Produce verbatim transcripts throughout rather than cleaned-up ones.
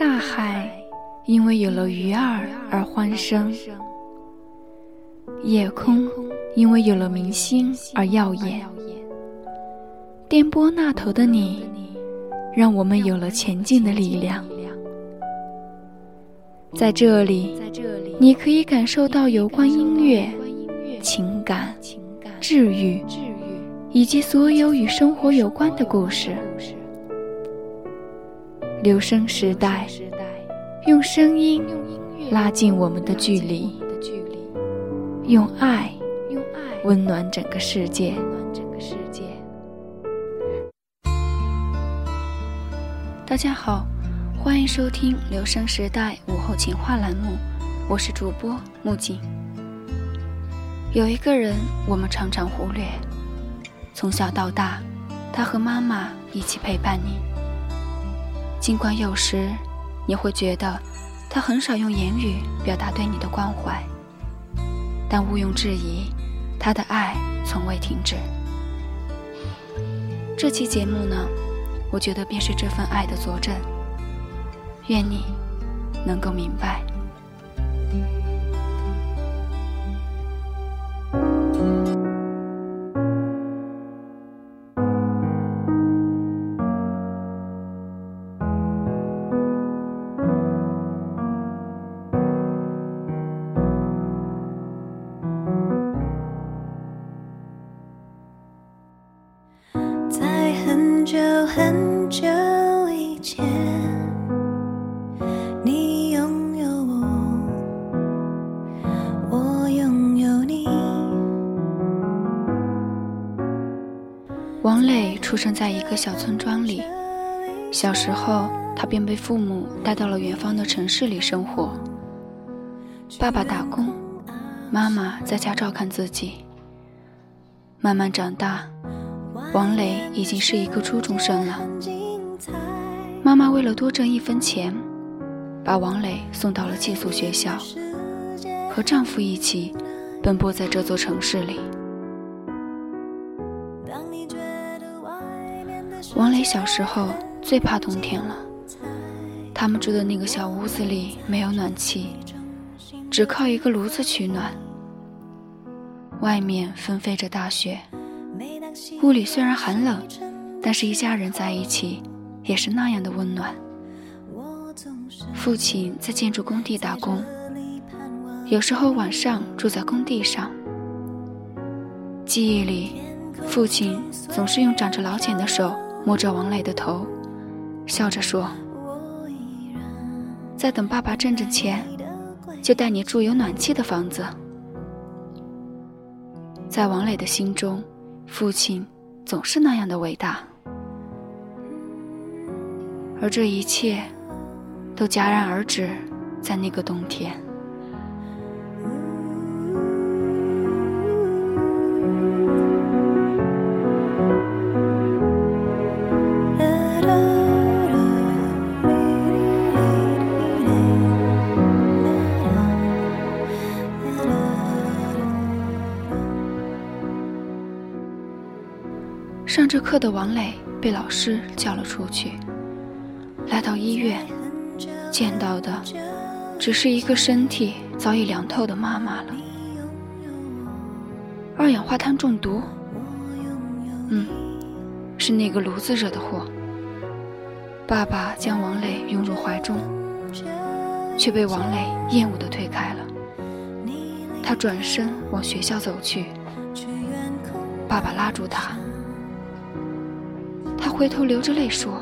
大海因为有了鱼儿而欢声，夜空因为有了明星而耀眼。电波那头的你，让我们有了前进的力量。在这里，你可以感受到有关音乐、情感、治愈，以及所有与生活有关的故事。留声时代，用声音拉近我们的距离，用爱温暖整个世界。大家好，欢迎收听留声时代午后情话栏目，我是主播木槿。有一个人我们常常忽略，从小到大，他和妈妈一起陪伴你。尽管有时你会觉得他很少用言语表达对你的关怀，但毋庸置疑，他的爱从未停止。这期节目呢，我觉得便是这份爱的佐证，愿你能够明白。 很久很久以前，你拥有我，我拥有你。 王磊出生在一个小村庄里，小时候他便被父母带到了远方的城市里生活。爸爸打工，妈妈在家照看自己。慢慢长大，王磊已经是一个初中生了。妈妈为了多挣一分钱，把王磊送到了寄宿学校，和丈夫一起奔波在这座城市里。王磊小时候最怕冬天了，他们住的那个小屋子里没有暖气，只靠一个炉子取暖。外面纷飞着大雪，屋里虽然寒冷，但是一家人在一起也是那样的温暖。父亲在建筑工地打工，有时候晚上住在工地上。记忆里，父亲总是用长着老茧的手摸着王磊的头，笑着说：再等爸爸挣挣钱，就带你住有暖气的房子。在王磊的心中，父亲总是那样的伟大，而这一切都戛然而止在那个冬天。上着课的王磊被老师叫了出去，来到医院，见到的只是一个身体早已凉透的妈妈了。二氧化碳中毒，嗯，是那个炉子惹的祸。爸爸将王磊拥入怀中，却被王磊厌恶地推开了。他转身往学校走去，爸爸拉住他，他回头流着泪说：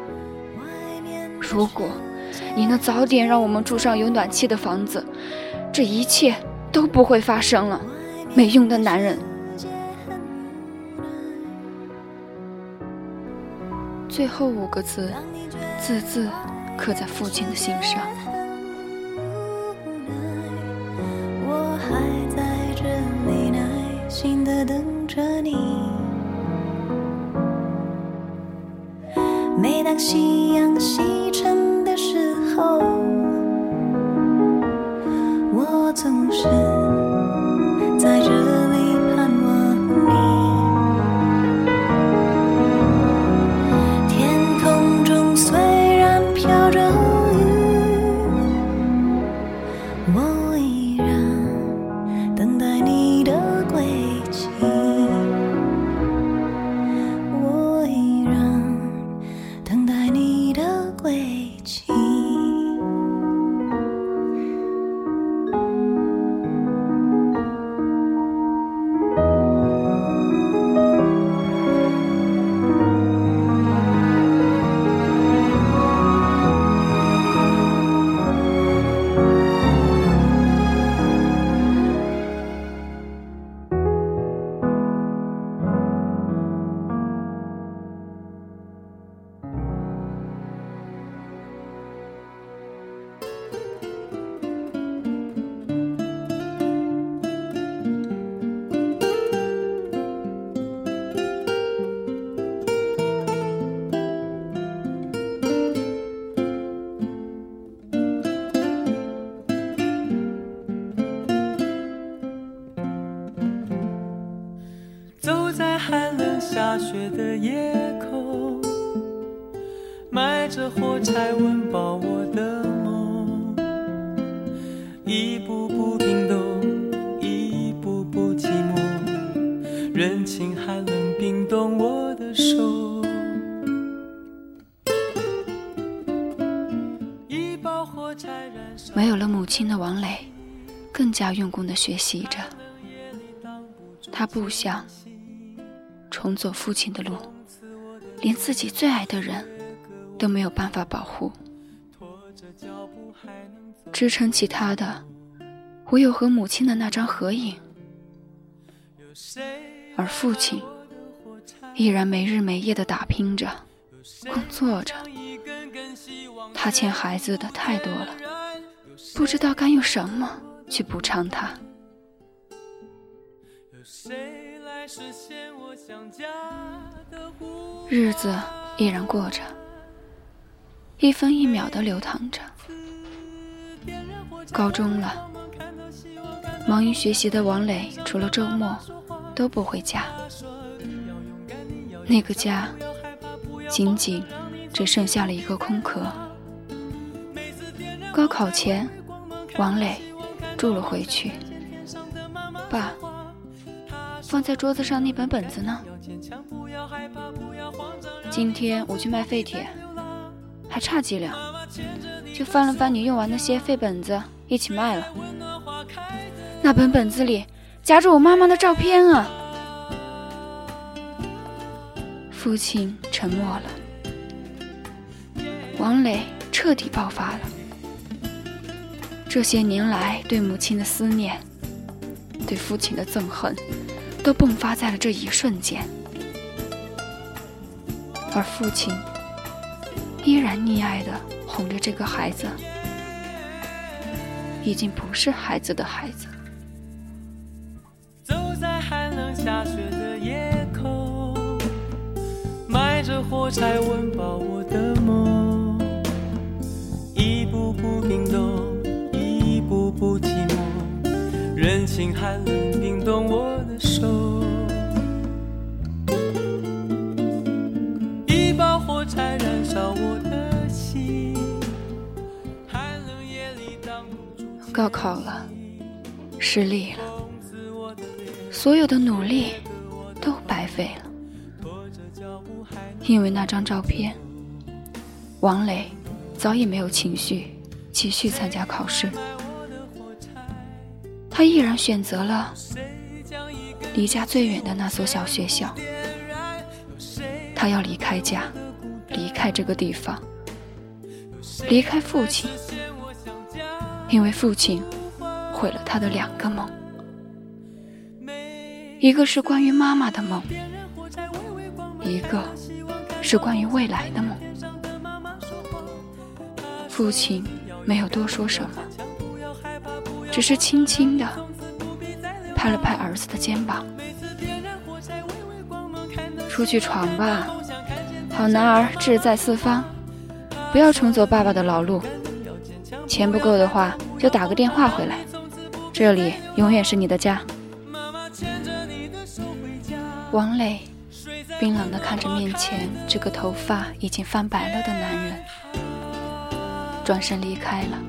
如果你能早点让我们住上有暖气的房子，这一切都不会发生了，没用的男人。最后五个字字字刻在父亲的心上。 我还在这里耐心地等着你，每当夕阳西沉的时候，我总是在这里盼望你。天空中虽然飘着雨， 下雪的夜空，埋着火柴温饱我的梦，一步步冰冻，一步步寂寞，人情寒冷冰冻我的手。一包火柴燃烧。 没有了母亲的王磊更加用功地学习着，他不想重走父亲的路，连自己最爱的人都没有办法保护，支撑起他的唯有和母亲的那张合影，而父亲依然没日没夜地打拼着工作着。他欠孩子的太多了，不知道该用什么去补偿他。日子依然过着，一分一秒地流淌着。高中了，忙于学习的王磊除了周末都不回家，那个家仅仅只剩下了一个空壳。高考前，王磊住了回去。爸，放在桌子上那本本子呢？今天我去卖废铁，还差几两，就翻了翻你用完那些废本子，一起卖了。那本本子里夹着我妈妈的照片啊！父亲沉默了，王磊彻底爆发了。这些年来对母亲的思念，对父亲的憎恨，都迸发在了这一瞬间。而父亲依然溺爱地哄着这个孩子，已经不是孩子的孩子。 走在寒冷下雪的夜空，埋着火柴温饱我的梦，一步步冰冻，一步步寂寞，人情寒冷冰冻我的手。一包火柴燃烧我的心，寒冷夜里挡不住。 高考了，失利了，所有的努力都白费了。因为那张照片，王磊早已没有情绪继续参加考试，他毅然选择了离家最远的那所小学校。他要离开家，离开这个地方，离开父亲，因为父亲毁了他的两个梦，一个是关于妈妈的梦，一个是关于未来的梦。父亲没有多说什么，只是轻轻地拍了拍儿子的肩膀，出去闯吧，好男儿志在四方，不要重走爸爸的老路，钱不够的话就打个电话回来，这里永远是你的家。王磊冰冷地看着面前这个头发已经泛白了的男人，转身离开了。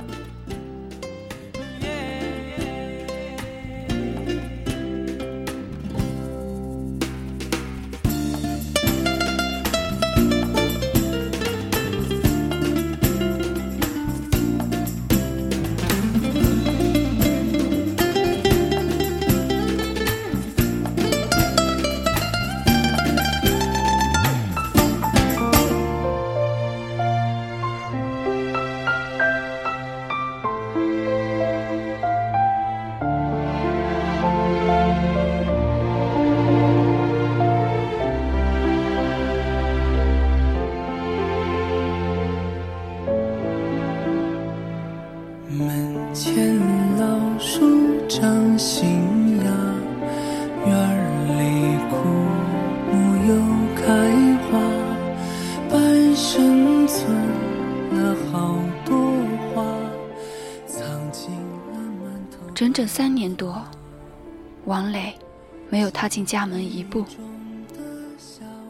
门前老树长新芽，院里枯木又开花，半生存了好多话，藏进了满头。 整整三年多，王磊没有踏进家门一步。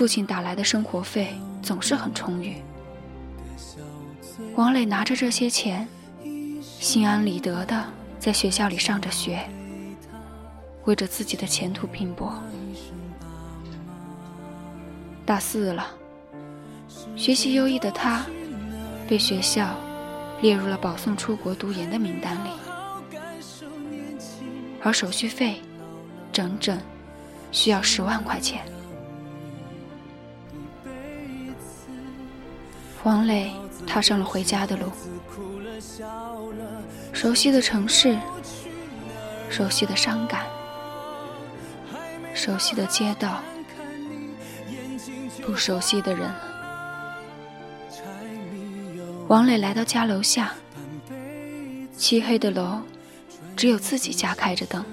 父亲打来的生活费总是很充裕。王磊拿着这些钱，心安理得地在学校里上着学，为着自己的前途拼搏。大四了，学习优异的他被学校列入了保送出国读研的名单里，而手续费整整需要十万块钱。王磊踏上了回家的路，熟悉的城市，熟悉的伤感，熟悉的街道，不熟悉的人。王磊来到家楼下，漆黑的楼只有自己家开着灯。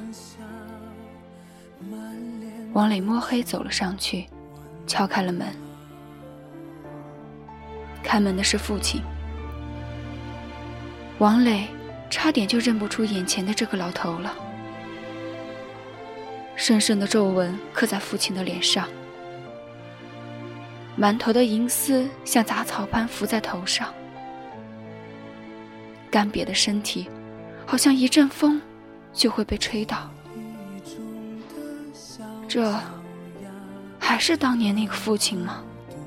王磊摸黑走了上去，敲开了门。开门的是父亲。王磊差点就认不出眼前的这个老头了，深深的皱纹刻在父亲的脸上，满头的银丝像杂草般浮在头上，干瘪的身体好像一阵风就会被吹倒。这还是当年那个父亲吗？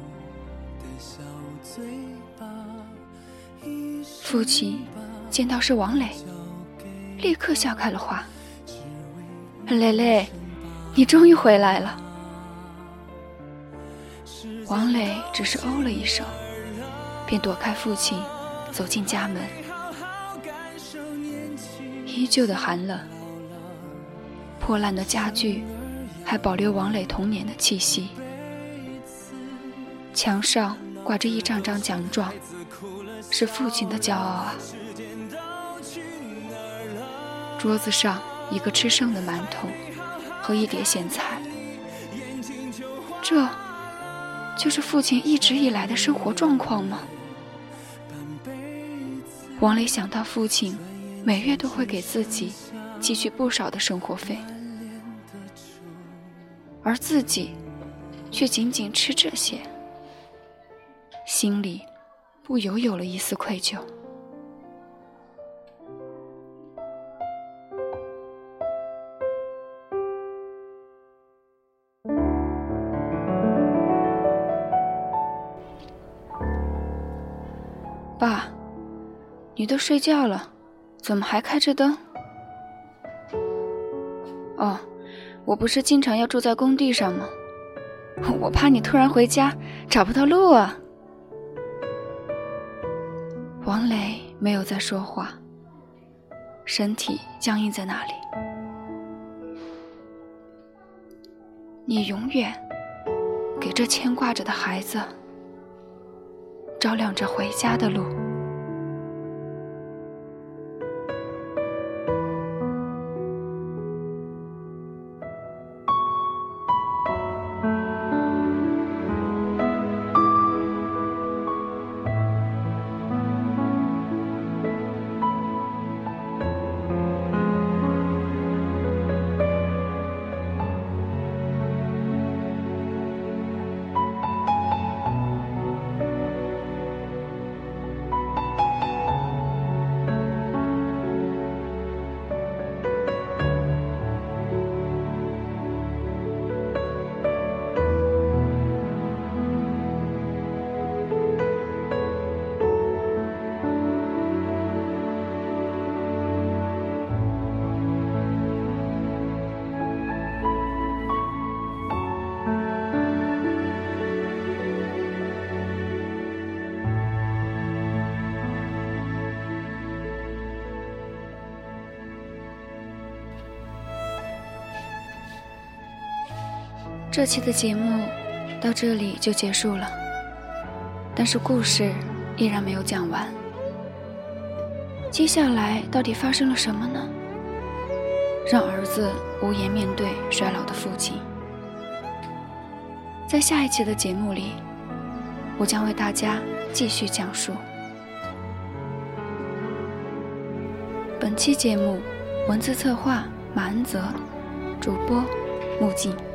父亲见到是王磊，立刻笑开了花。磊磊，你终于回来了。王磊只是哦了一声，便躲开父亲，走进家门。依旧的寒冷，破烂的家具还保留王磊童年的气息。墙上挂着一张张奖状，是父亲的骄傲啊。桌子上一个吃剩的馒头和一碟咸菜，这就是父亲一直以来的生活状况吗？王磊想到父亲每月都会给自己寄去不少的生活费，而自己却仅仅吃这些，心里不由有了一丝愧疚。爸，你都睡觉了，怎么还开着灯？哦，我不是经常要住在工地上吗？我怕你突然回家找不到路啊。王磊没有再说话，身体僵硬在那里。你永远给这牵挂着的孩子照亮着回家的路。这期的节目到这里就结束了，但是故事依然没有讲完。接下来到底发生了什么呢？让儿子无颜面对衰老的父亲。在下一期的节目里，我将为大家继续讲述。本期节目文字策划马恩泽，主播木槿。